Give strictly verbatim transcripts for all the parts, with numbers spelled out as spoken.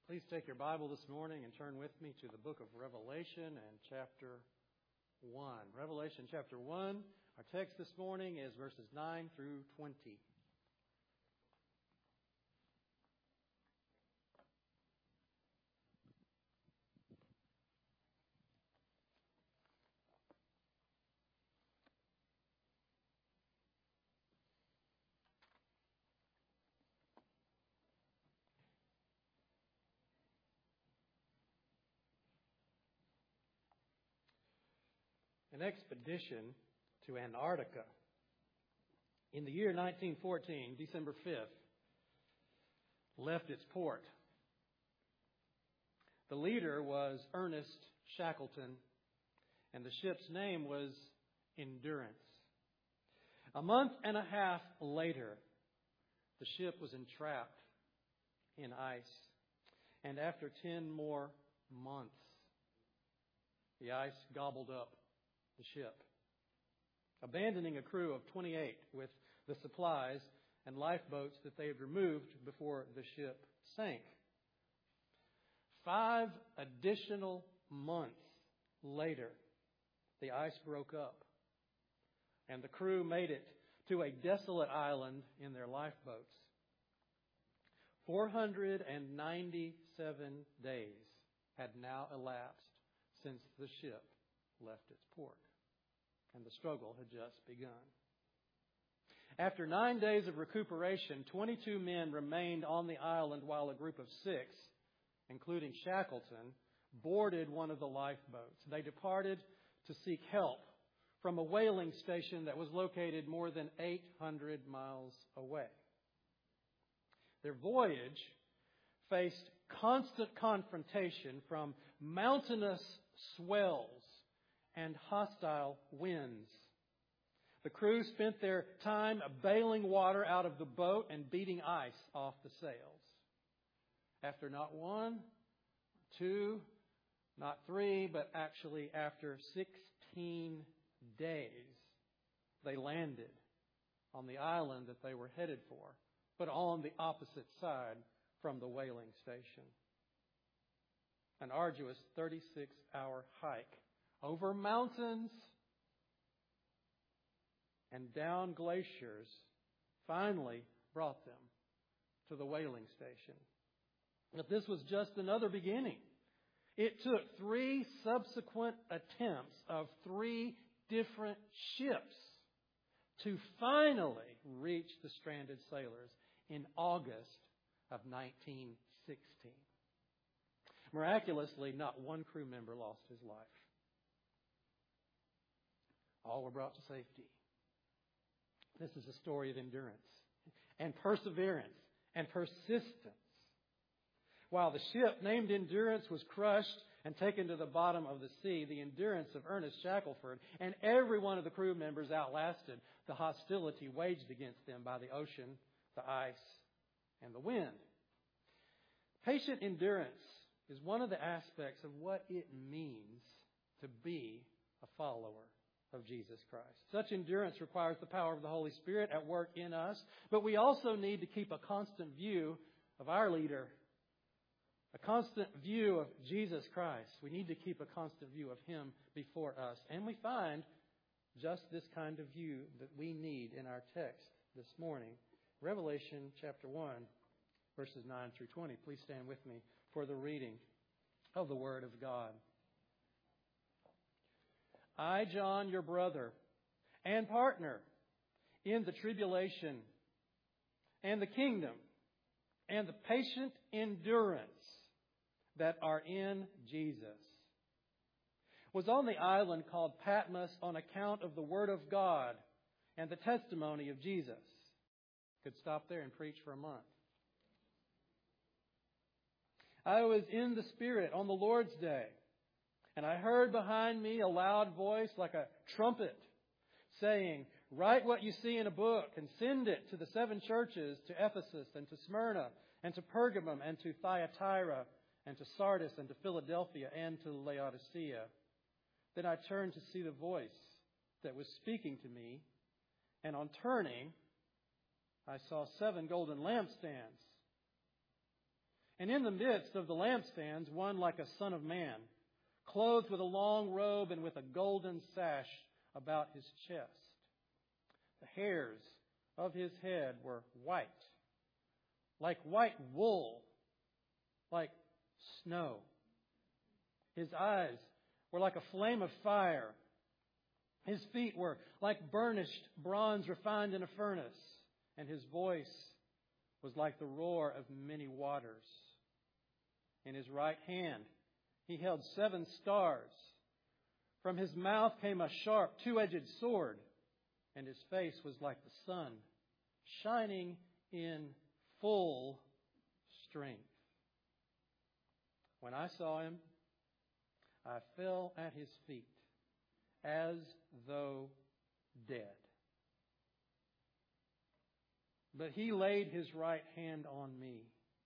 Please take your Bible this morning and turn with me to the book of Revelation and chapter one. Revelation chapter one. Our text this morning is verses nine through twenty. An expedition to Antarctica in the year nineteen fourteen, December fifth, left its port. The leader was Ernest Shackleton, and the ship's name was Endurance. A month and a half later, the ship was entrapped in ice, and after ten more months, the ice gobbled up the ship, abandoning a crew of twenty-eight with the supplies and lifeboats that they had removed before the ship sank. Five additional months later, the ice broke up, and the crew made it to a desolate island in their lifeboats. four hundred ninety-seven days had now elapsed since the ship left its port, and the struggle had just begun. After nine days of recuperation, twenty-two men remained on the island while a group of six, including Shackleton, boarded one of the lifeboats. They departed to seek help from a whaling station that was located more than eight hundred miles away. Their voyage faced constant confrontation from mountainous swells and hostile winds. The crew spent their time bailing water out of the boat and beating ice off the sails. After not one, two, not three, but actually after sixteen days, they landed on the island that they were headed for, but on the opposite side from the whaling station. An arduous thirty-six hour hike over mountains and down glaciers finally brought them to the whaling station. But this was just another beginning. It took three subsequent attempts of three different ships to finally reach the stranded sailors in August of nineteen sixteen. Miraculously, not one crew member lost his life. All were brought to safety. This is a story of endurance and perseverance and persistence. While the ship named Endurance was crushed and taken to the bottom of the sea, the endurance of Ernest Shackelford and every one of the crew members outlasted the hostility waged against them by the ocean, the ice, and the wind. Patient endurance is one of the aspects of what it means to be a follower of Jesus Christ. Such endurance requires the power of the Holy Spirit at work in us, but we also need to keep a constant view of our leader, a constant view of Jesus Christ. We need to keep a constant view of Him before us. And we find just this kind of view that we need in our text this morning. Revelation chapter one, verses nine through twenty. Please stand with me for the reading of the Word of God. I, John, your brother and partner in the tribulation and the kingdom and the patient endurance that are in Jesus, was on the island called Patmos on account of the Word of God and the testimony of Jesus. Could stop there and preach for a month. I was in the Spirit on the Lord's day, and I heard behind me a loud voice like a trumpet saying, "Write what you see in a book and send it to the seven churches, to Ephesus and to Smyrna and to Pergamum and to Thyatira and to Sardis and to Philadelphia and to Laodicea." Then I turned to see the voice that was speaking to me, and on turning, I saw seven golden lampstands. And in the midst of the lampstands, one like a son of man, clothed with a long robe and with a golden sash about his chest. The hairs of his head were white, like white wool, like snow. His eyes were like a flame of fire. His feet were like burnished bronze refined in a furnace, and his voice was like the roar of many waters. In his right hand he held seven stars. From his mouth came a sharp two-edged sword, and his face was like the sun, shining in full strength. When I saw him, I fell at his feet as though dead. But he laid his right hand on me,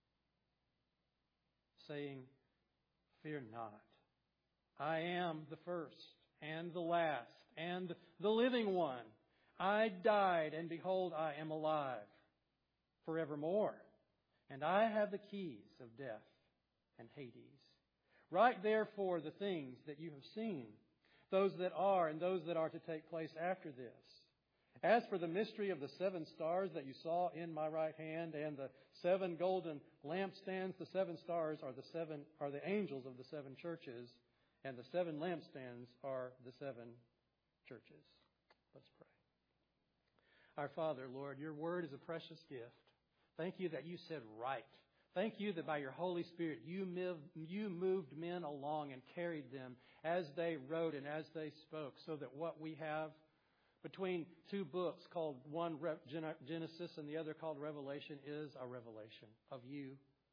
saying, "Fear not. I am the first and the last and the living one. I died, and behold, I am alive forevermore. And I have the keys of death and Hades. Write therefore the things that you have seen, those that are and those that are to take place after this. As for the mystery of the seven stars that you saw in my right hand and the seven golden lampstands, the seven stars are the seven are the angels of the seven churches, and the seven lampstands are the seven churches." Let's pray. Our Father, Lord, your word is a precious gift. Thank you that you said right. Thank you that by your Holy Spirit you moved, you moved men along and carried them as they wrote and as they spoke, so that what we have between two books, called one Genesis and the other called Revelation, is a revelation of you.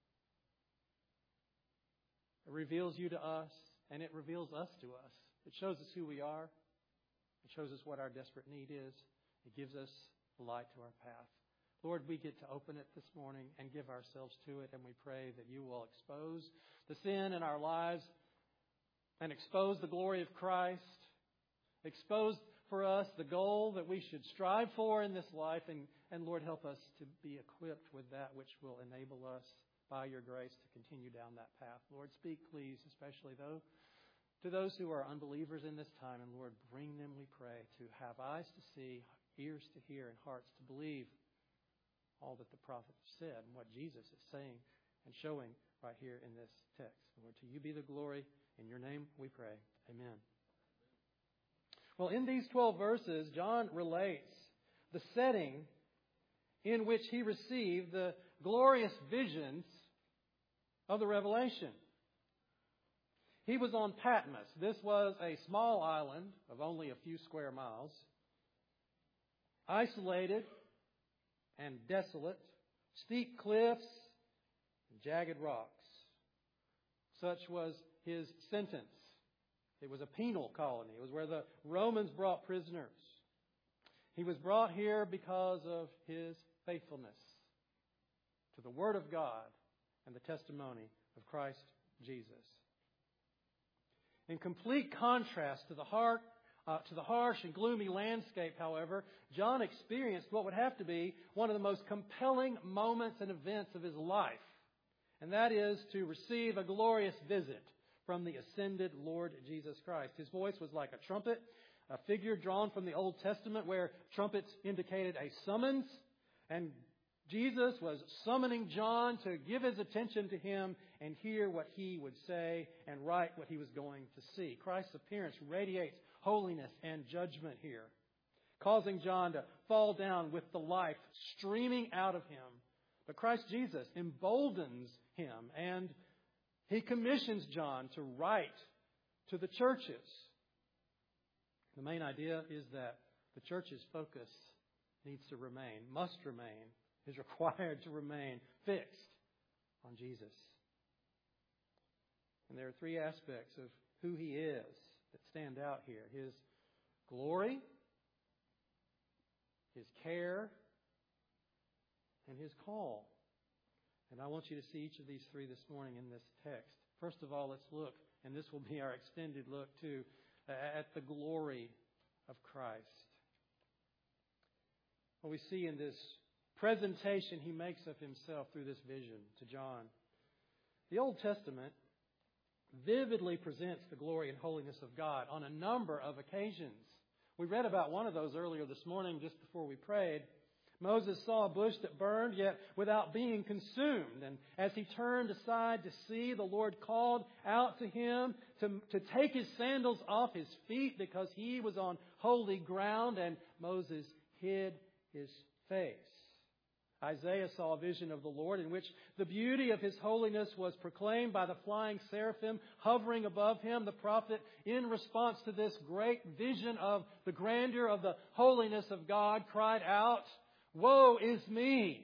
It reveals you to us, and it reveals us to us. It shows us who we are. It shows us what our desperate need is. It gives us light to our path. Lord, we get to open it this morning and give ourselves to it, and we pray that you will expose the sin in our lives and expose the glory of Christ. Expose for us the goal that we should strive for in this life, and, and Lord, help us to be equipped with that which will enable us by your grace to continue down that path. Lord, speak, please, especially though to those who are unbelievers in this time, and Lord, bring them, we pray, to have eyes to see, ears to hear, and hearts to believe all that the prophet said and what Jesus is saying and showing right here in this text. Lord, to you be the glory. In your name we pray. Amen. Well, in these twelve verses, John relates the setting in which he received the glorious visions of the Revelation. He was on Patmos. This was a small island of only a few square miles, isolated and desolate, steep cliffs and jagged rocks. Such was his sentence. It was a penal colony. It was where the Romans brought prisoners. He was brought here because of his faithfulness to the Word of God and the testimony of Christ Jesus. In complete contrast to the heart, uh, to the harsh and gloomy landscape, however, John experienced what would have to be one of the most compelling moments and events of his life, and that is to receive a glorious visit from the ascended Lord Jesus Christ. His voice was like a trumpet, a figure drawn from the Old Testament where trumpets indicated a summons, and Jesus was summoning John to give his attention to him and hear what he would say and write what he was going to see. Christ's appearance radiates holiness and judgment here, causing John to fall down with the life streaming out of him. But Christ Jesus emboldens him, and he commissions John to write to the churches. The main idea is that the church's focus needs to remain, must remain, is required to remain fixed on Jesus. And there are three aspects of who he is that stand out here: his glory, his care, and his call. And I want you to see each of these three this morning in this text. First of all, let's look, and this will be our extended look too, at the glory of Christ. What we see in this presentation he makes of himself through this vision to John. The Old Testament vividly presents the glory and holiness of God on a number of occasions. We read about one of those earlier this morning just before we prayed. Moses saw a bush that burned, yet without being consumed. And as he turned aside to see, the Lord called out to him to, to take his sandals off his feet because he was on holy ground, and Moses hid his face. Isaiah saw a vision of the Lord in which the beauty of His holiness was proclaimed by the flying seraphim hovering above him. The prophet, in response to this great vision of the grandeur of the holiness of God, cried out, "Woe is me,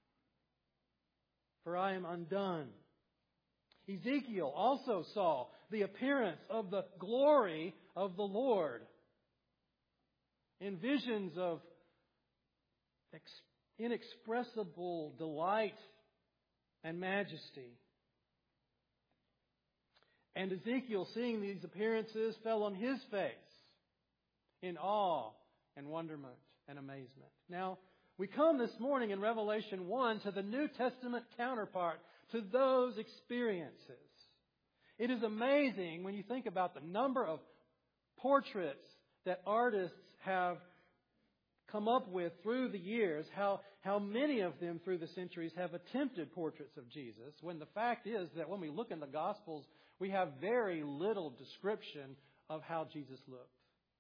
for I am undone." Ezekiel also saw the appearance of the glory of the Lord in visions of inexpressible delight and majesty. And Ezekiel, seeing these appearances, fell on his face in awe and wonderment and amazement. Now, we come this morning in Revelation one to the New Testament counterpart to those experiences. It is amazing when you think about the number of portraits that artists have come up with through the years, how, how many of them through the centuries have attempted portraits of Jesus, when the fact is that when we look in the Gospels, we have very little description of how Jesus looked.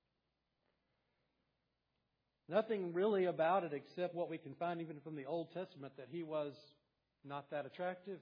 Nothing really about it except what we can find even from the Old Testament, that He was not that attractive.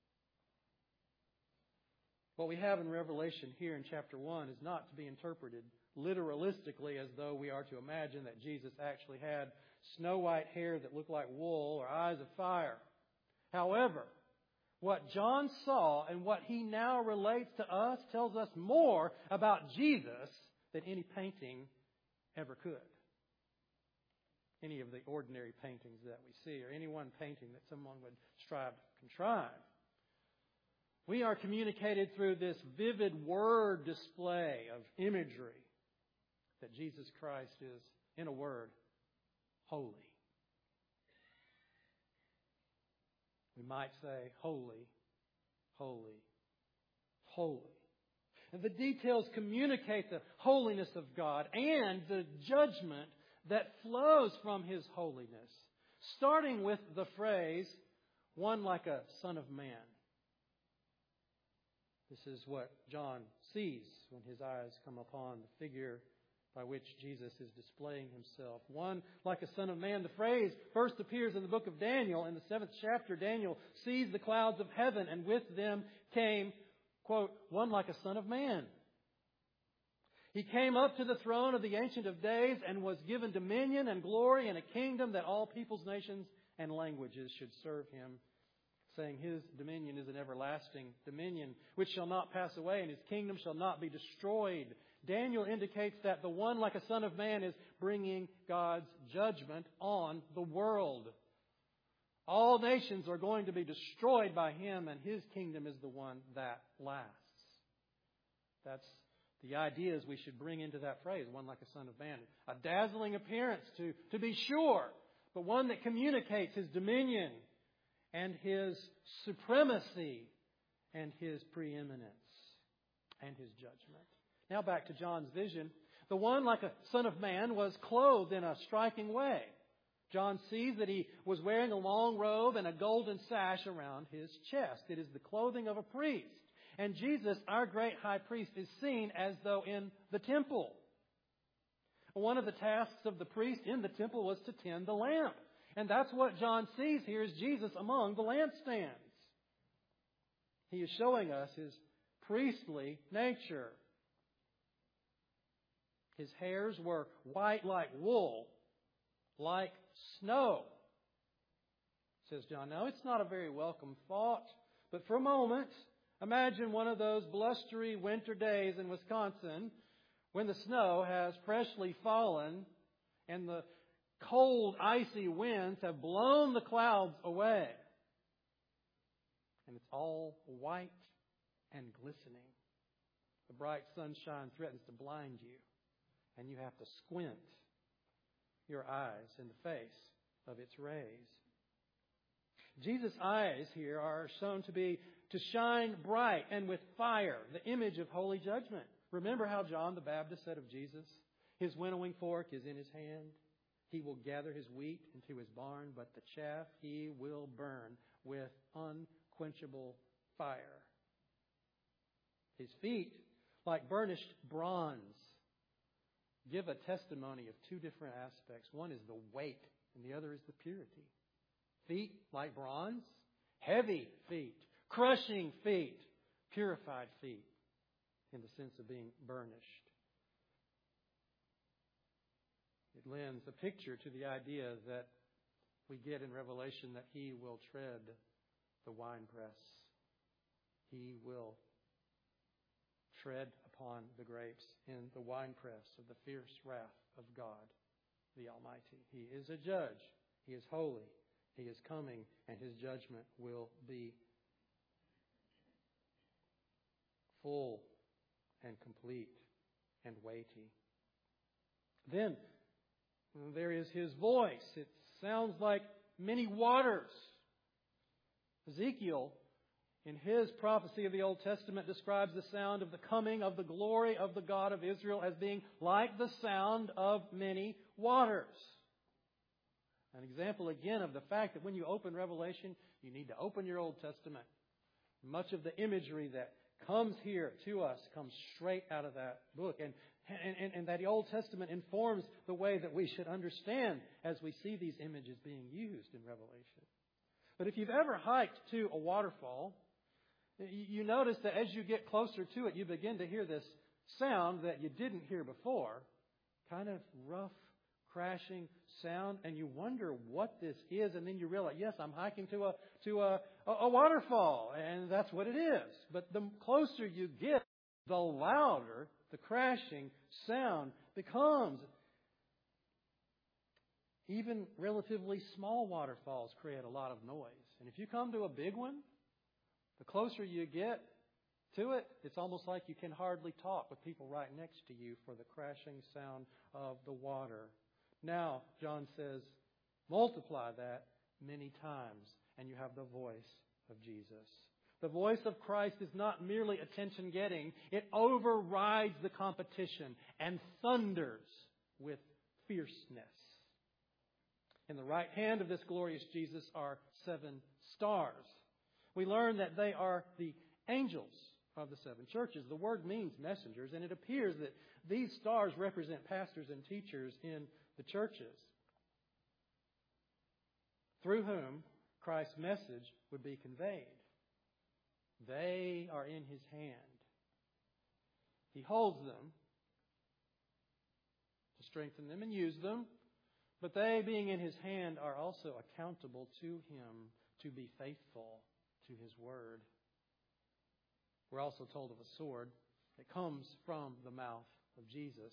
What we have in Revelation here in chapter one is not to be interpreted literalistically as though we are to imagine that Jesus actually had snow white hair that looked like wool or eyes of fire. However, what John saw and what he now relates to us tells us more about Jesus than any painting ever could. Any of the ordinary paintings that we see, or any one painting that someone would strive to contrive. We are communicated through this vivid word display of imagery that Jesus Christ is, in a word, holy. We might say, holy, holy, holy. And the details communicate the holiness of God and the judgment that flows from His holiness, starting with the phrase, one like a son of man. This is what John sees when his eyes come upon the figure by which Jesus is displaying Himself. One like a son of man. The phrase first appears in the book of Daniel. In the seventh chapter, Daniel sees the clouds of heaven, and with them came, quote, one like a son of man. He came up to the throne of the Ancient of Days and was given dominion and glory and a kingdom that all peoples, nations, and languages should serve Him, saying His dominion is an everlasting dominion which shall not pass away, and His kingdom shall not be destroyed. Daniel indicates that the one like a son of man is bringing God's judgment on the world. All nations are going to be destroyed by Him, and His kingdom is the one that lasts. That's the ideas we should bring into that phrase, one like a son of man. A dazzling appearance, to, to be sure, but one that communicates His dominion and His supremacy and His preeminence and His judgment. Now back to John's vision. The one like a son of man was clothed in a striking way. John sees that he was wearing a long robe and a golden sash around his chest. It is the clothing of a priest. And Jesus, our great high priest, is seen as though in the temple. One of the tasks of the priest in the temple was to tend the lamp. And that's what John sees here, is Jesus among the lampstands. He is showing us His priestly nature. His hairs were white like wool, like snow, says John. Now, it's not a very welcome thought, but for a moment, imagine one of those blustery winter days in Wisconsin when the snow has freshly fallen and the cold, icy winds have blown the clouds away. And it's all white and glistening. The bright sunshine threatens to blind you, and you have to squint your eyes in the face of its rays. Jesus' eyes here are shown to be to shine bright and with fire, the image of holy judgment. Remember how John the Baptist said of Jesus, his winnowing fork is in his hand. He will gather his wheat into his barn, but the chaff he will burn with unquenchable fire. His feet, like burnished bronze, give a testimony of two different aspects. One is the weight, and the other is the purity. Feet like bronze, heavy feet, crushing feet, purified feet, in the sense of being burnished. It lends a picture to the idea that we get in Revelation that He will tread the winepress. He will tread upon the grapes in the winepress of the fierce wrath of God, the Almighty. He is a judge. He is holy. He is coming, and His judgment will be full and complete and weighty. Then there is His voice. It sounds like many waters. Ezekiel, in his prophecy of the Old Testament, describes the sound of the coming of the glory of the God of Israel as being like the sound of many waters. An example again of the fact that when you open Revelation, you need to open your Old Testament. Much of the imagery that comes here to us comes straight out of that book. And, and, and that the Old Testament informs the way that we should understand as we see these images being used in Revelation. But if you've ever hiked to a waterfall, you notice that as you get closer to it, you begin to hear this sound that you didn't hear before. Kind of rough, crashing sound, and you wonder what this is, and then you realize, yes, I'm hiking to a to a, a waterfall, and that's what it is. But the closer you get, the louder the crashing sound becomes. Even relatively small waterfalls create a lot of noise. And if you come to a big one, the closer you get to it, it's almost like you can hardly talk with people right next to you for the crashing sound of the water. Now, John says, multiply that many times, and you have the voice of Jesus. The voice of Christ is not merely attention-getting. It overrides the competition and thunders with fierceness. In the right hand of this glorious Jesus are seven stars. We learn that they are the angels of the seven churches. The word means messengers, and it appears that these stars represent pastors and teachers in the churches, through whom Christ's message would be conveyed. They are in His hand. He holds them to strengthen them and use them, but they, being in His hand, are also accountable to Him to be faithful to His word. We're also told of a sword that comes from the mouth of Jesus.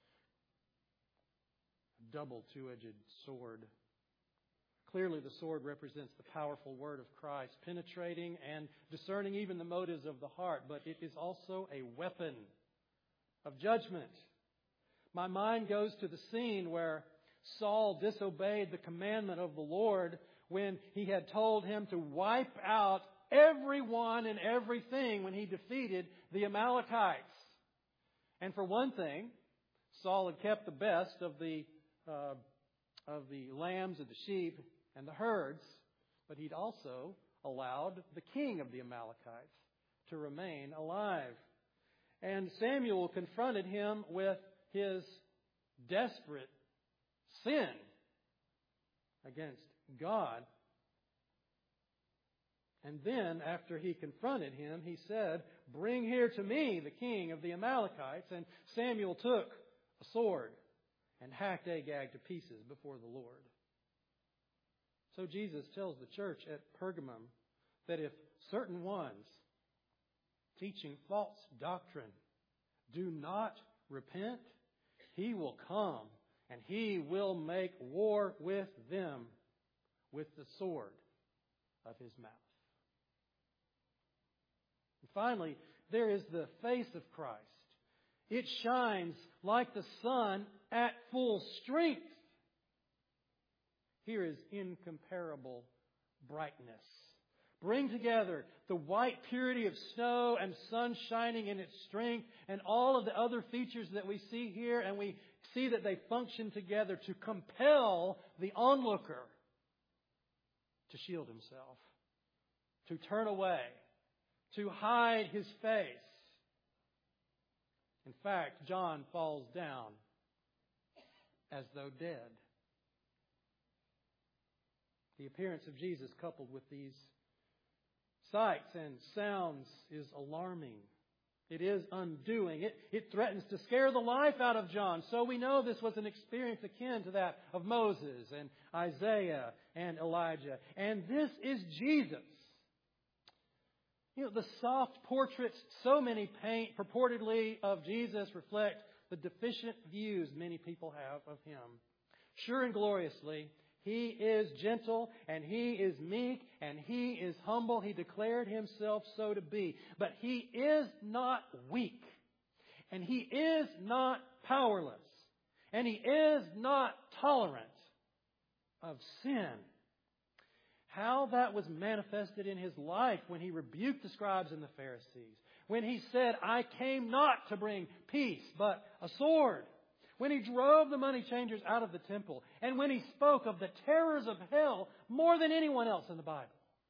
A double two-edged sword. Clearly the sword represents the powerful word of Christ, penetrating and discerning even the motives of the heart. But it is also a weapon of judgment. My mind goes to the scene where Saul disobeyed the commandment of the Lord when He had told him to wipe out everyone and everything when he defeated the Amalekites. And for one thing, Saul had kept the best of the uh, of the lambs and the sheep and the herds, but he'd also allowed the king of the Amalekites to remain alive. And Samuel confronted him with his desperate sin against God. And then, after he confronted him, he said, "Bring here to me the king of the Amalekites." And Samuel took a sword and hacked Agag to pieces before the Lord. So Jesus tells the church at Pergamum that if certain ones teaching false doctrine do not repent, He will come and He will make war with them with the sword of His mouth. And finally, there is the face of Christ. It shines like the sun at full strength. Here is incomparable brightness. Bring together the white purity of snow and sun shining in its strength and all of the other features that we see here, and we see that they function together to compel the onlooker to shield himself, to turn away, to hide his face. In fact, John falls down as though dead. The appearance of Jesus coupled with these sights and sounds is alarming. It is undoing. It, it threatens to scare the life out of John. So we know this was an experience akin to that of Moses and Isaiah and Elijah. And this is Jesus. You know, the soft portraits so many paint purportedly of Jesus reflect the deficient views many people have of Him. Sure and gloriously, He is gentle and He is meek and He is humble. He declared Himself so to be. But He is not weak. And He is not powerless. And He is not tolerant of sin. How that was manifested in His life when He rebuked the scribes and the Pharisees. When He said, I came not to bring peace, but a sword. When He drove the money changers out of the temple. And when He spoke of the terrors of hell more than anyone else in the Bible.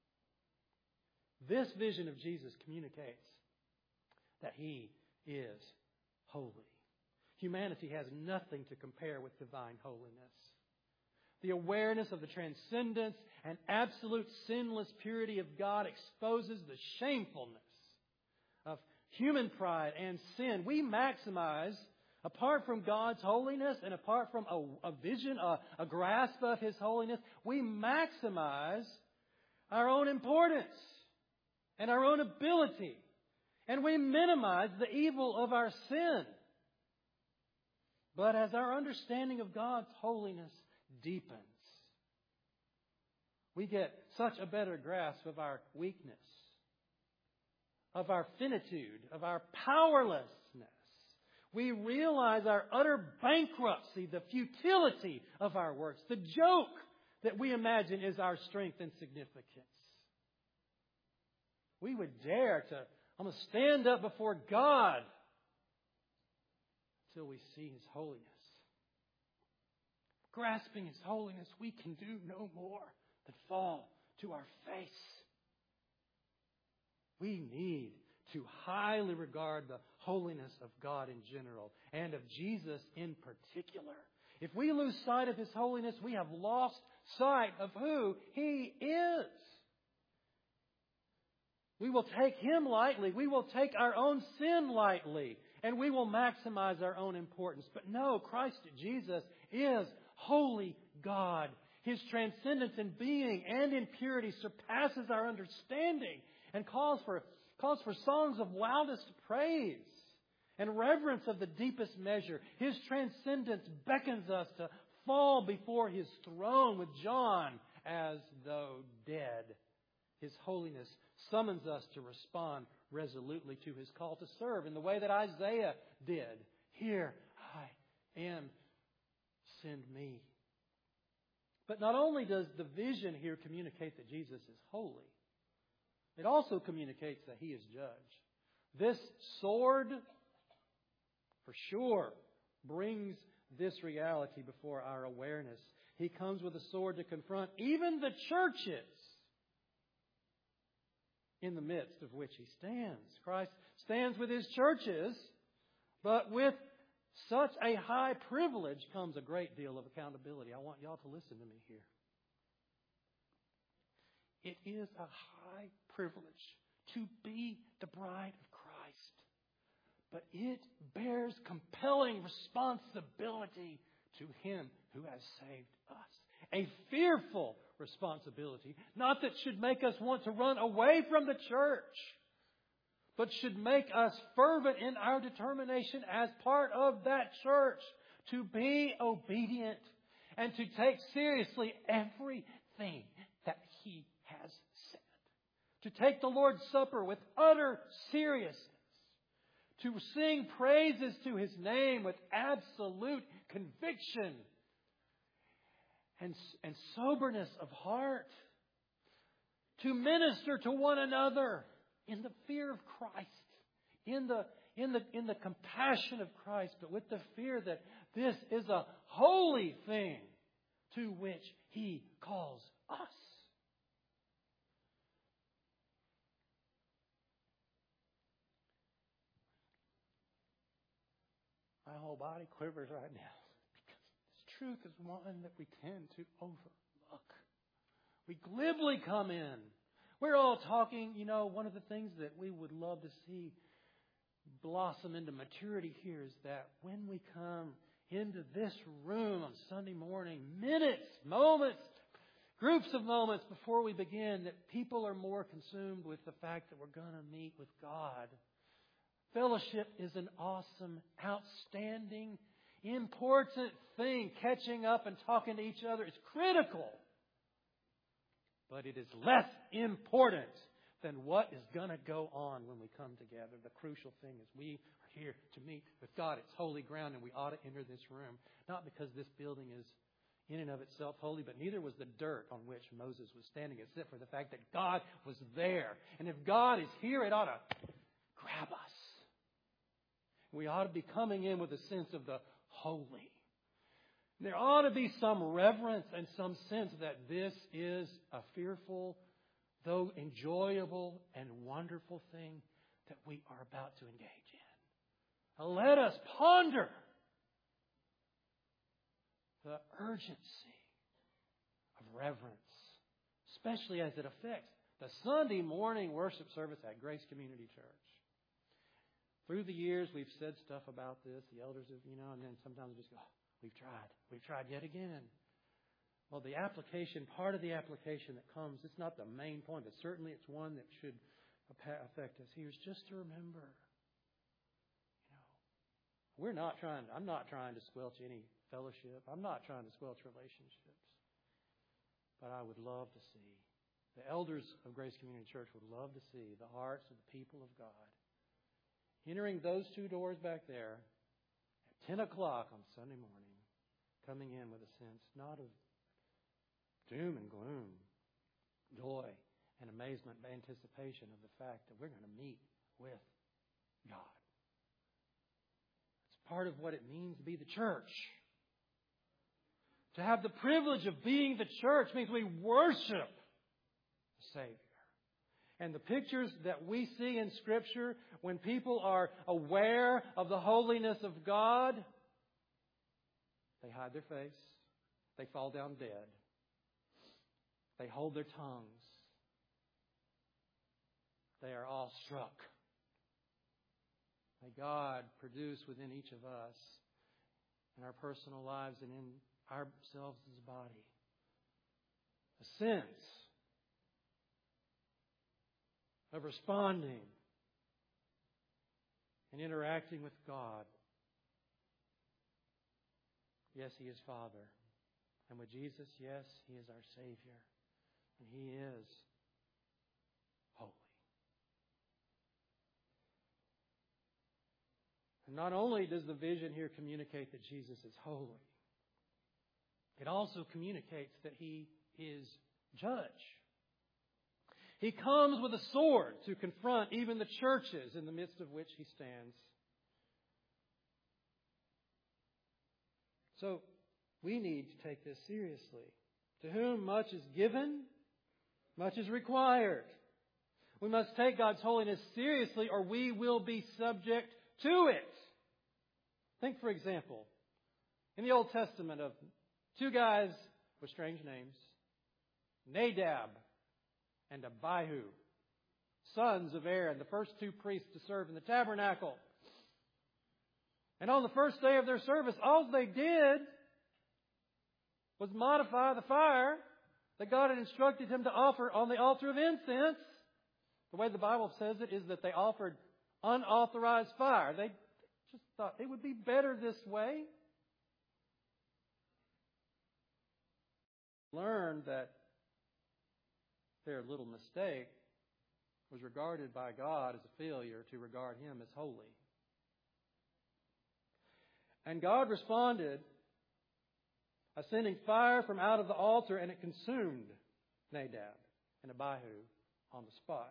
This vision of Jesus communicates that He is holy. Humanity has nothing to compare with divine holiness. The awareness of the transcendence and absolute sinless purity of God exposes the shamefulness of human pride and sin. We maximize, apart from God's holiness and apart from a, a vision, a, a grasp of His holiness, we maximize our own importance and our own ability. And we minimize the evil of our sin. But as our understanding of God's holiness deepens, we get such a better grasp of our weakness, of our finitude, of our powerlessness. We realize our utter bankruptcy, the futility of our works, the joke that we imagine is our strength and significance. We would dare to almost stand up before God until we see His holiness. Grasping His holiness, we can do no more than fall to our face. We need to highly regard the holiness of God in general and of Jesus in particular. If we lose sight of His holiness, we have lost sight of who He is. We will take Him lightly. We will take our own sin lightly. And we will maximize our own importance. But no, Christ Jesus is holy God. His transcendence in being and in purity surpasses our understanding and calls for, calls for songs of loudest praise and reverence of the deepest measure. His transcendence beckons us to fall before His throne with John as though dead. His holiness summons us to respond resolutely to His call to serve in the way that Isaiah did. Here I am, send me. But not only does the vision here communicate that Jesus is holy, it also communicates that He is judge. This sword, for sure, brings this reality before our awareness. He comes with a sword to confront even the churches in the midst of which He stands. Christ stands with His churches, but with such a high privilege comes a great deal of accountability. I want y'all to listen to me here. It is a high privilege to be the bride of Christ, but it bears compelling responsibility to Him who has saved us. A fearful responsibility, not that should make us want to run away from the church, but should make us fervent in our determination as part of that church to be obedient and to take seriously everything that He has said. To take the Lord's Supper with utter seriousness. To sing praises to His name with absolute conviction and, and soberness of heart. to minister to one another in the fear of Christ, in the, in the, in the compassion of Christ, but with the fear that this is a holy thing to which He calls us. My whole body quivers right now because this truth is one that we tend to overlook. We glibly come in. We're all talking, you know, one of the things that we would love to see blossom into maturity here is that when we come into this room on Sunday morning, minutes, moments, groups of moments before we begin, that people are more consumed with the fact that we're going to meet with God. Fellowship is an awesome, outstanding, important thing. Catching up and talking to each other is critical. But it is less important than what is going to go on when we come together. The crucial thing is we are here to meet with God. It's holy ground, and we ought to enter this room. Not because this building is in and of itself holy, but neither was the dirt on which Moses was standing, except for the fact that God was there. And if God is here, it ought to grab us. We ought to be coming in with a sense of the holy. There ought to be some reverence and some sense that this is a fearful, though enjoyable and wonderful thing that we are about to engage in. Now let us ponder the urgency of reverence, especially as it affects the Sunday morning worship service at Grace Community Church. Through the years, we've said stuff about this. The elders have, you know, and then sometimes we just go, oh, we've tried. We've tried yet again. Well, the application, part of the application that comes, it's not the main point, but certainly it's one that should affect us here, is just to remember, you know, we're not trying, I'm not trying to squelch any fellowship. I'm not trying to squelch relationships. But I would love to see, the elders of Grace Community Church would love to see the hearts of the people of God entering those two doors back there at ten o'clock on Sunday morning, coming in with a sense not of doom and gloom, joy and amazement, but anticipation of the fact that we're going to meet with God. It's part of what it means to be the church. To have the privilege of being the church means we worship the Savior. And the pictures that we see in Scripture, when people are aware of the holiness of God, they hide their face. They fall down dead. They hold their tongues. They are awestruck. May God produce within each of us, in our personal lives and in ourselves as a body, a sense of responding and interacting with God. Yes, He is Father. And with Jesus, yes, He is our Savior. And He is holy. And not only does the vision here communicate that Jesus is holy, it also communicates that He is judge. He comes with a sword to confront even the churches in the midst of which He stands. So we need to take this seriously. To whom much is given, much is required. We must take God's holiness seriously or we will be subject to it. Think, for example, in the Old Testament of two guys with strange names, Nadab and Abihu, sons of Aaron, the first two priests to serve in the tabernacle. And on the first day of their service, all they did was modify the fire that God had instructed him to offer on the altar of incense. The way the Bible says it is that they offered unauthorized fire. They just thought it would be better this way. Learned that their little mistake was regarded by God as a failure to regard Him as holy. And God responded by sending fire from out of the altar, and it consumed Nadab and Abihu on the spot.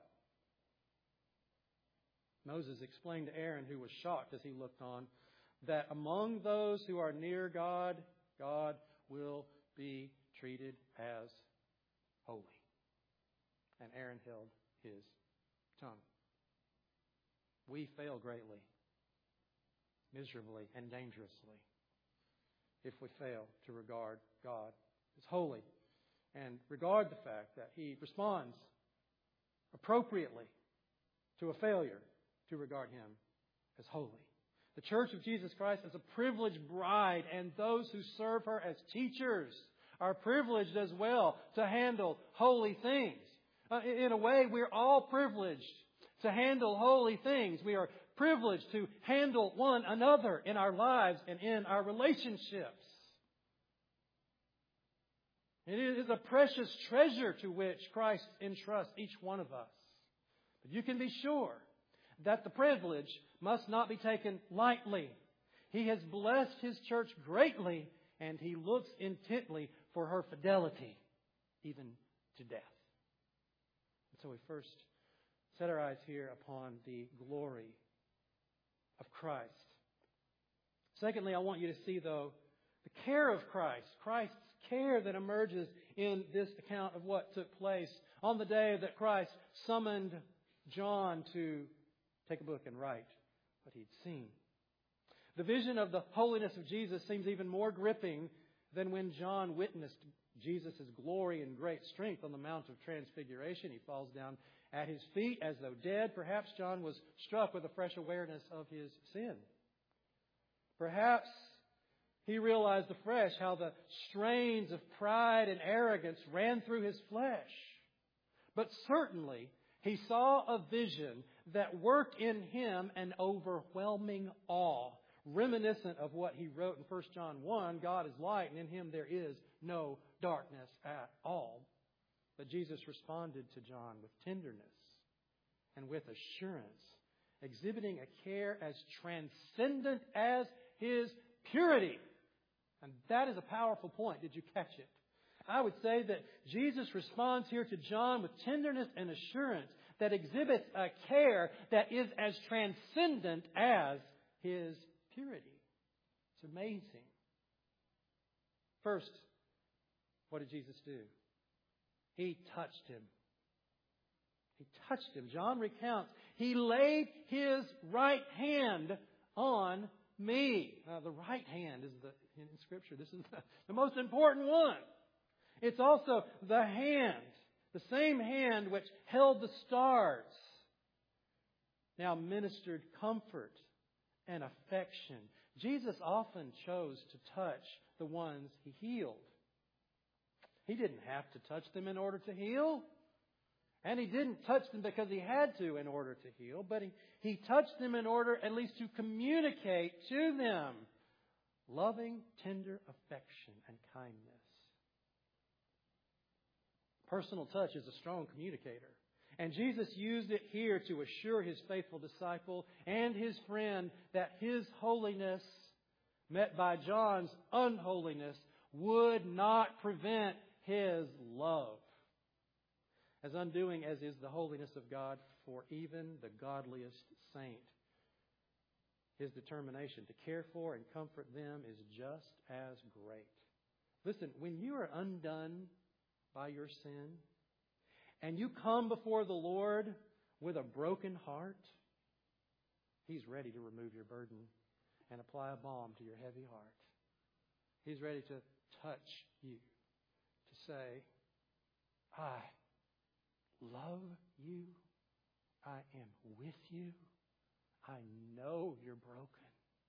Moses explained to Aaron, who was shocked as he looked on, that among those who are near God, God will be treated as holy. And Aaron held his tongue. We fail greatly, miserably, and dangerously if we fail to regard God as holy and regard the fact that He responds appropriately to a failure to regard Him as holy. The Church of Jesus Christ is a privileged bride, and those who serve her as teachers are privileged as well to handle holy things. Uh, in a way, we're all privileged to handle holy things. We are privileged to handle one another in our lives and in our relationships. It is a precious treasure to which Christ entrusts each one of us. But you can be sure that the privilege must not be taken lightly. He has blessed His church greatly, and He looks intently for her fidelity, even to death. And so we first set our eyes here upon the glory of Christ. Secondly, I want you to see, though, the care of Christ. Christ's care that emerges in this account of what took place on the day that Christ summoned John to take a book and write what he'd seen. The vision of the holiness of Jesus seems even more gripping than when John witnessed Jesus' glory and great strength on the Mount of Transfiguration. He falls down at His feet as though dead. Perhaps John was struck with a fresh awareness of his sin. Perhaps he realized afresh how the strains of pride and arrogance ran through his flesh. But certainly, he saw a vision that worked in him an overwhelming awe, reminiscent of what he wrote in First John one, God is light, and in Him there is no darkness at all. But Jesus responded to John with tenderness and with assurance, exhibiting a care as transcendent as His purity. And that is a powerful point. Did you catch it? I would say that Jesus responds here to John with tenderness and assurance that exhibits a care that is as transcendent as His purity. It's amazing. First, what did Jesus do? He touched him. He touched him. John recounts, He laid His right hand on me. Now, the right hand is the, in Scripture, this is the, the most important one. It's also the hand, the same hand which held the stars, now ministered comfort and affection. Jesus often chose to touch the ones He healed. He didn't have to touch them in order to heal. And He didn't touch them because He had to in order to heal. But He, he touched them in order at least to communicate to them loving, tender affection and kindness. Personal touch is a strong communicator. And Jesus used it here to assure His faithful disciple and his friend that His holiness, met by John's unholiness, would not prevent His love. As undoing as is the holiness of God for even the godliest saint, His determination to care for and comfort them is just as great. Listen, when you are undone by your sin, and you come before the Lord with a broken heart, He's ready to remove your burden and apply a balm to your heavy heart. He's ready to touch you, to say, I love you. I am with you. I know you're broken.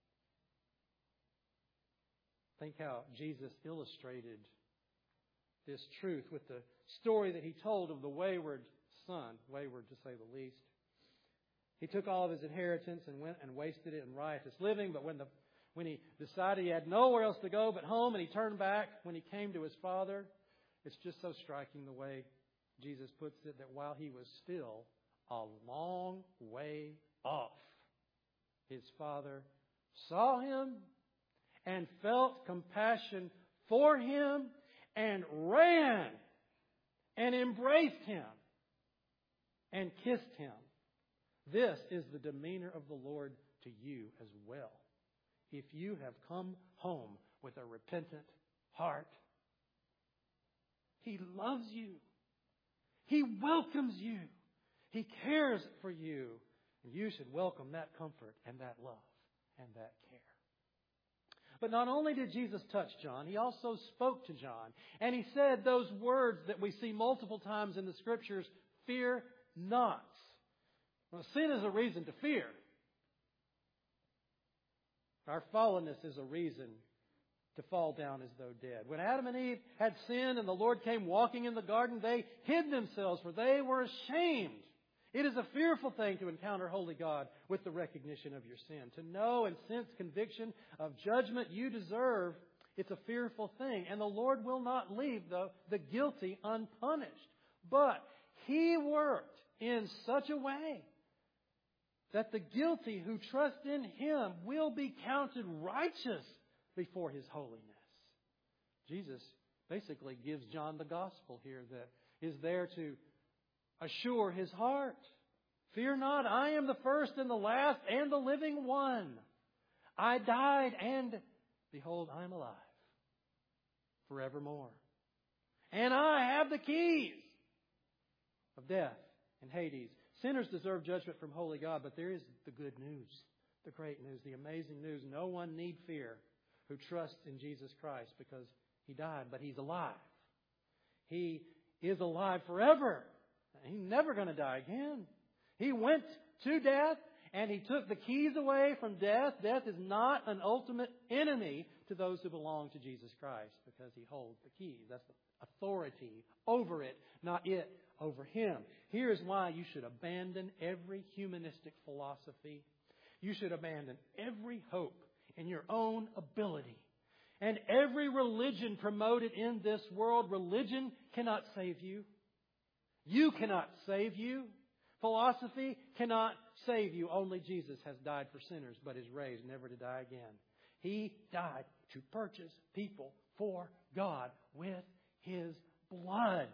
Think how Jesus illustrated this truth with the story that He told of the wayward son, wayward to say the least. He took all of his inheritance and went and wasted it in riotous living, but when the when he decided he had nowhere else to go but home, and he turned back when he came to his father, it's just so striking the way Jesus puts it, that while he was still a long way off, his father saw him and felt compassion for him and ran and embraced Him and kissed Him. This is the demeanor of the Lord to you as well, if you have come home with a repentant heart. He loves you. He welcomes you. He cares for you. And you should welcome that comfort and that love and that care. But not only did Jesus touch John, He also spoke to John. And He said those words that we see multiple times in the Scriptures, fear not. Well, sin is a reason to fear. Our fallenness is a reason to fall down as though dead. When Adam and Eve had sinned and the Lord came walking in the garden, they hid themselves, for they were ashamed. It is a fearful thing to encounter holy God with the recognition of your sin. To know and sense conviction of judgment you deserve, it's a fearful thing. And the Lord will not leave the, the guilty unpunished. But He worked in such a way that the guilty who trust in Him will be counted righteous before His holiness. Jesus basically gives John the gospel here that is there to assure his heart. Fear not, I am the first and the last and the living one. I died and behold, I am alive forevermore. And I have the keys of death and Hades. Sinners deserve judgment from holy God, but there is the good news, the great news, the amazing news. No one need fear who trusts in Jesus Christ, because He died, but He's alive. He is alive forever. He's never going to die again. He went to death and He took the keys away from death. Death is not an ultimate enemy to those who belong to Jesus Christ, because He holds the keys. That's the authority over it, not it over Him. Here is why you should abandon every humanistic philosophy. You should abandon every hope in your own ability. And every religion promoted in this world, religion cannot save you. You cannot save you. Philosophy cannot save you. Only Jesus has died for sinners, but is raised never to die again. He died to purchase people for God with His blood.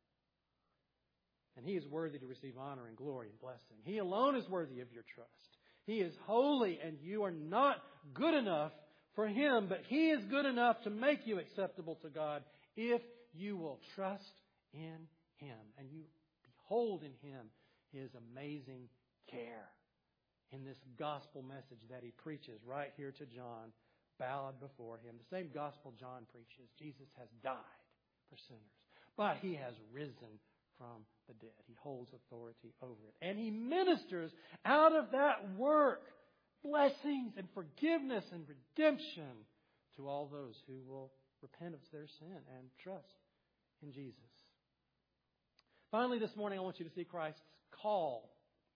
And He is worthy to receive honor and glory and blessing. He alone is worthy of your trust. He is holy, and you are not good enough for Him, but He is good enough to make you acceptable to God if you will trust in Him and you behold in Him His amazing care. In this gospel message that He preaches right here to John, bowed before Him. The same gospel John preaches. Jesus has died for sinners, but He has risen from the dead. He holds authority over it. And He ministers out of that work blessings and forgiveness and redemption to all those who will repent of their sin and trust in Jesus. Finally, this morning I want you to see Christ's call.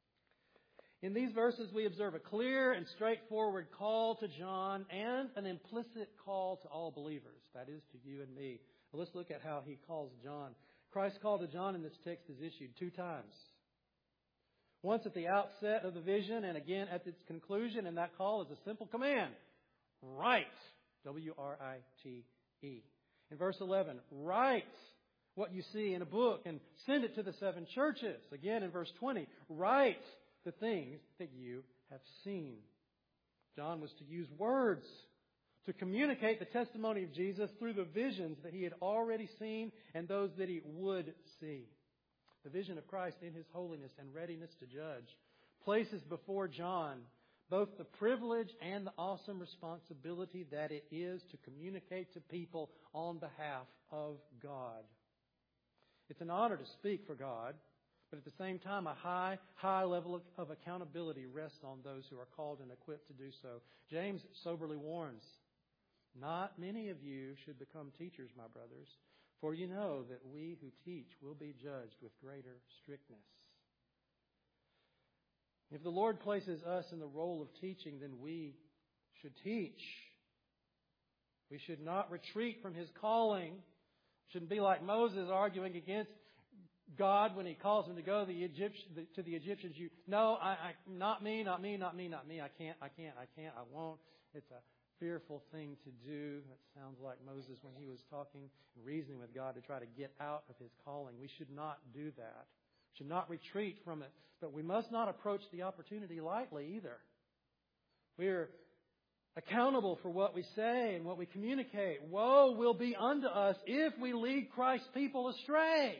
In these verses we observe a clear and straightforward call to John and an implicit call to all believers. That is, to you and me. Well, let's look at how He calls John. Christ's call to John in this text is issued two times. Once at the outset of the vision and again at its conclusion, and that call is a simple command. Write. W R I T E. In verse eleven, write what you see in a book and send it to the seven churches. Again in verse twenty, write the things that you have seen. John was to use words to communicate the testimony of Jesus through the visions that he had already seen and those that he would see. The vision of Christ in His holiness and readiness to judge places before John both the privilege and the awesome responsibility that it is to communicate to people on behalf of God. It's an honor to speak for God, but at the same time, a high, high level of, of accountability rests on those who are called and equipped to do so. James soberly warns, not many of you should become teachers, my brothers, for you know that we who teach will be judged with greater strictness. If the Lord places us in the role of teaching, then we should teach. We should not retreat from His calling. Shouldn't be like Moses arguing against God when He calls him to go to the, Egyptian, to the Egyptians. You, no, I, I, not me, not me, not me, not me. I can't, I can't, I can't, I won't. It's a fearful thing to do. That sounds like Moses when he was talking and reasoning with God to try to get out of his calling. We should not do that. We should not retreat from it. But we must not approach the opportunity lightly either. We are accountable for what we say and what we communicate. Woe will be unto us if we lead Christ's people astray.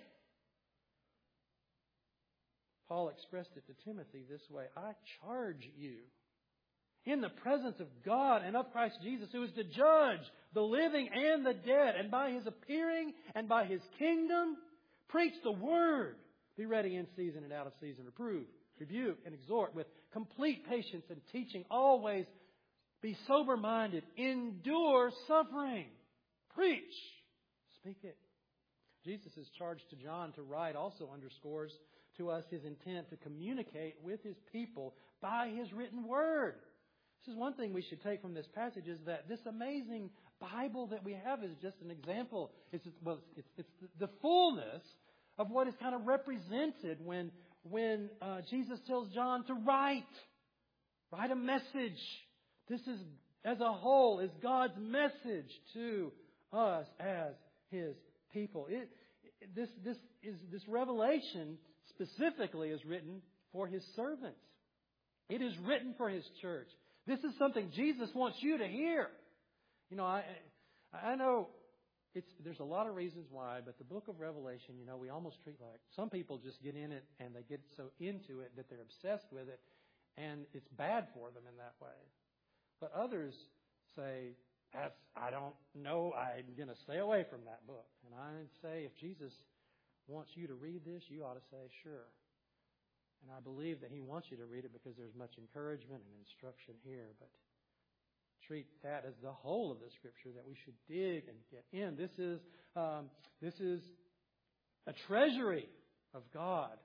Paul expressed it to Timothy this way: I charge you, in the presence of God and of Christ Jesus, who is to judge the living and the dead, and by His appearing and by His kingdom, preach the word. Be ready in season and out of season. Reprove, rebuke, and exhort with complete patience and teaching. Always be sober-minded. Endure suffering. Preach. Speak it. Jesus' charge to John to write also underscores to us His intent to communicate with His people by His written word. This is one thing we should take from this passage, is that this amazing Bible that we have is just an example. It's, well, it's, it's the fullness of what is kind of represented when, when uh, Jesus tells John to write. Write a message. This is, as a whole, is God's message to us as His people. It, this, this, is, this revelation specifically is written for His servants. It is written for His church. This is something Jesus wants you to hear. You know, I I know it's there's a lot of reasons why, but the book of Revelation, you know, we almost treat like, some people just get in it and they get so into it that they're obsessed with it, and it's bad for them in that way. But others say, That's, I don't know, I'm going to stay away from that book. And I'd say, if Jesus wants you to read this, you ought to say, sure. And I believe that He wants you to read it because there's much encouragement and instruction here. But treat that as the whole of the Scripture that we should dig and get in. This is um, this is a treasury of God.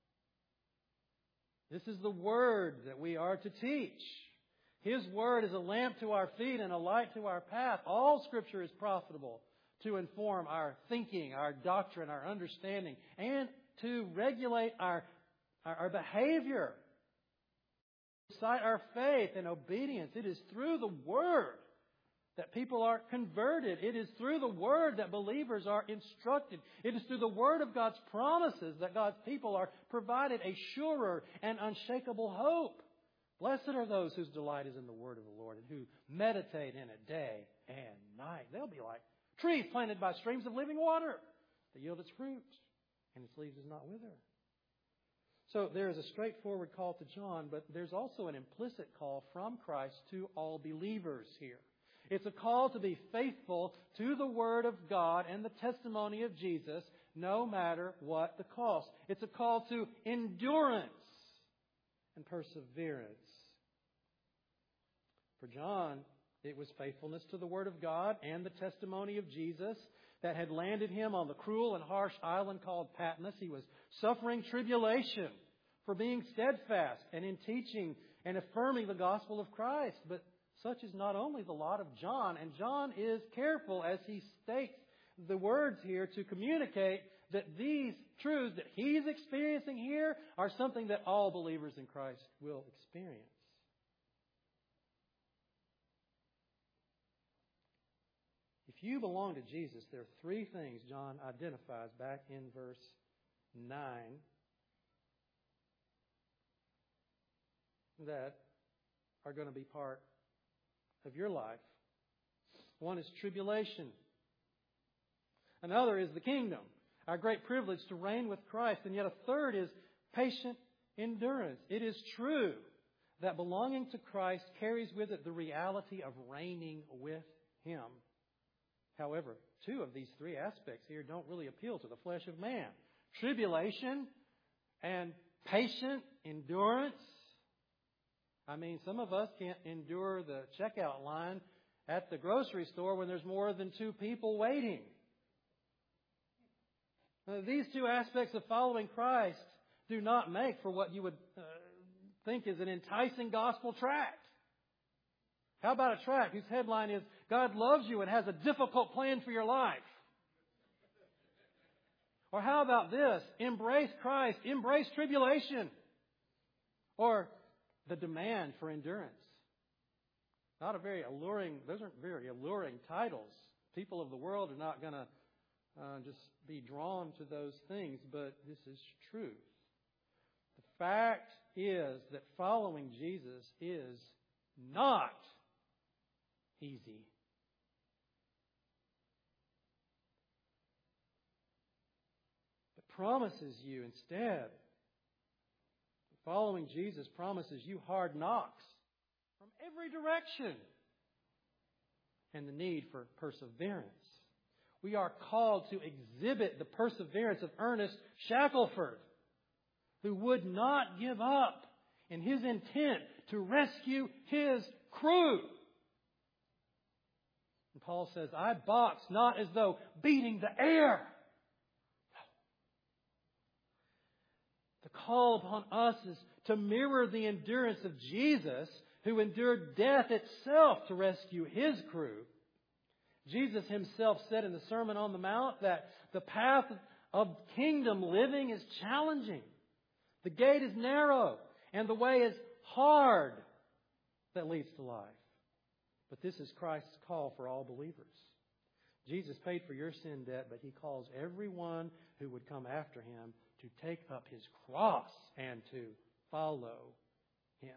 This is the Word that we are to teach. His Word is a lamp to our feet and a light to our path. All Scripture is profitable to inform our thinking, our doctrine, our understanding, and to regulate our Our, our behavior, incite our faith and obedience. It is through the Word that people are converted. It is through the Word that believers are instructed. It is through the Word of God's promises that God's people are provided a surer and unshakable hope. Blessed are those whose delight is in the Word of the Lord and who meditate in it day and night. They'll be like trees planted by streams of living water that yield its fruit, and its leaves does not wither. So there is a straightforward call to John, but there's also an implicit call from Christ to all believers here. It's a call to be faithful to the Word of God and the testimony of Jesus, no matter what the cost. It's a call to endurance and perseverance. For John, it was faithfulness to the Word of God and the testimony of Jesus that had landed him on the cruel and harsh island called Patmos. He was suffering tribulation for being steadfast and in teaching and affirming the gospel of Christ. But such is not only the lot of John, and John is careful as he states the words here to communicate that these truths that he's experiencing here are something that all believers in Christ will experience. If you belong to Jesus, there are three things John identifies back in verse nine that are going to be part of your life. One is tribulation. Another is the kingdom, our great privilege to reign with Christ. And yet a third is patient endurance. It is true that belonging to Christ carries with it the reality of reigning with Him. However, two of these three aspects here don't really appeal to the flesh of man. Tribulation and patient endurance. I mean, some of us can't endure the checkout line at the grocery store when there's more than two people waiting. Now, these two aspects of following Christ do not make for what you would uh, think is an enticing gospel tract. How about a tract whose headline is, God loves you and has a difficult plan for your life? Or how about this, embrace Christ, embrace tribulation? Or the demand for endurance. Not a very alluring, those aren't very alluring titles. People of the world are not going to uh, just be drawn to those things, but this is truth. The fact is that following Jesus is not easy. It promises you instead. Following Jesus promises you hard knocks from every direction and the need for perseverance. We are called to exhibit the perseverance of Ernest Shackelford, who would not give up in his intent to rescue his crew. And Paul says, I box not as though beating the air. The call upon us is to mirror the endurance of Jesus, who endured death itself to rescue His crew. Jesus Himself said in the Sermon on the Mount that the path of kingdom living is challenging. The gate is narrow and the way is hard that leads to life. But this is Christ's call for all believers. Jesus paid for your sin debt, but He calls everyone who would come after Him to take up His cross and to follow Him.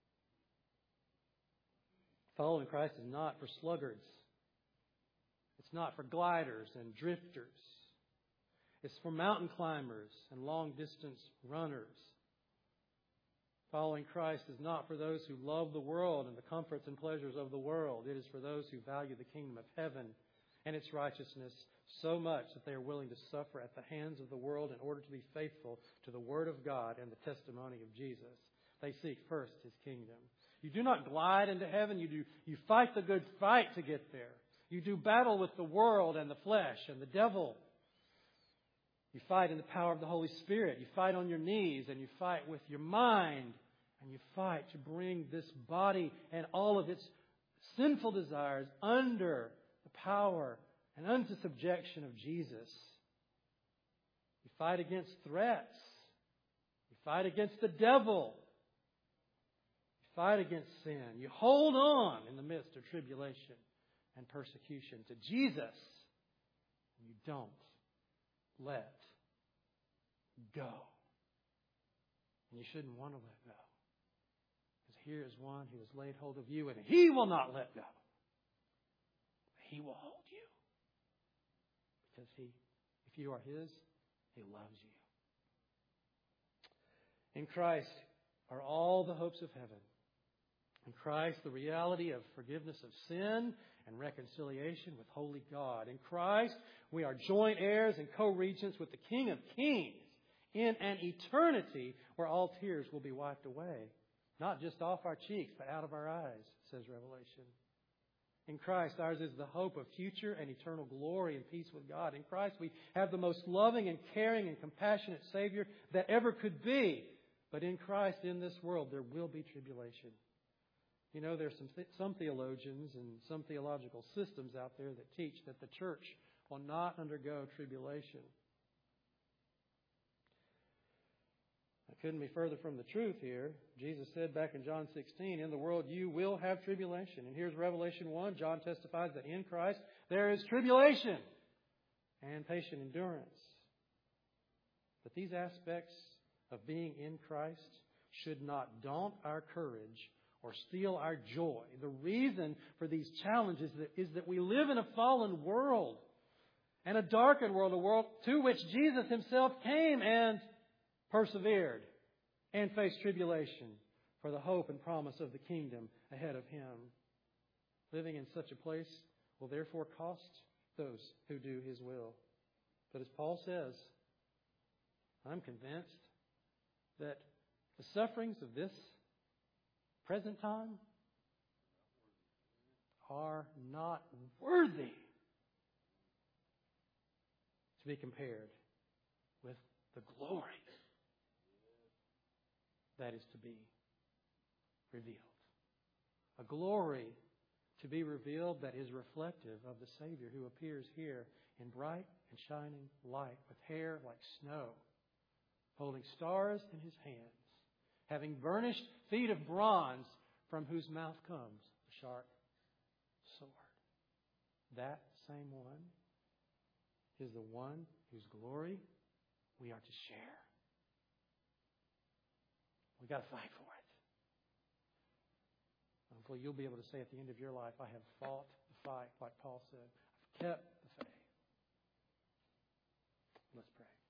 Following Christ is not for sluggards. It's not for gliders and drifters. It's for mountain climbers and long-distance runners. Following Christ is not for those who love the world and the comforts and pleasures of the world. It is for those who value the kingdom of heaven and its righteousness so much that they are willing to suffer at the hands of the world in order to be faithful to the Word of God and the testimony of Jesus. They seek first His kingdom. You do not glide into heaven. You do, you fight the good fight to get there. You do battle with the world and the flesh and the devil. You fight in the power of the Holy Spirit. You fight on your knees and you fight with your mind. And you fight to bring this body and all of its sinful desires under the power and unto subjection of Jesus. You fight against threats. You fight against the devil. You fight against sin. You hold on in the midst of tribulation and persecution to Jesus. And you don't let go. And you shouldn't want to let go. Because here is one who has laid hold of you and He will not let go. He will hold you. Because He, if you are His, He loves you. In Christ are all the hopes of heaven. In Christ, the reality of forgiveness of sin and reconciliation with holy God. In Christ, we are joint heirs and co-regents with the King of Kings in an eternity where all tears will be wiped away. Not just off our cheeks, but out of our eyes, says Revelation. In Christ, ours is the hope of future and eternal glory and peace with God. In Christ, we have the most loving and caring and compassionate Savior that ever could be. But in Christ, in this world, there will be tribulation. You know, there's some th- some theologians and some theological systems out there that teach that the church will not undergo tribulation. I couldn't be further from the truth here. Jesus said back in John sixteen, in the world you will have tribulation. And here's Revelation one. John testifies that in Christ there is tribulation and patient endurance. But these aspects of being in Christ should not daunt our courage or steal our joy. The reason for these challenges is that we live in a fallen world and a darkened world, a world to which Jesus Himself came and persevered and faced tribulation for the hope and promise of the kingdom ahead of Him. Living in such a place will therefore cost those who do His will. But as Paul says, I'm convinced that the sufferings of this present time are not worthy to be compared with the glory that is to be revealed. A glory to be revealed that is reflective of the Savior who appears here in bright and shining light with hair like snow, holding stars in His hands, having burnished feet of bronze from whose mouth comes a sharp that same one is the one whose glory we are to share. We've got to fight for it. Hopefully you'll be able to say at the end of your life, I have fought the fight, like Paul said. I've kept the faith. Let's pray.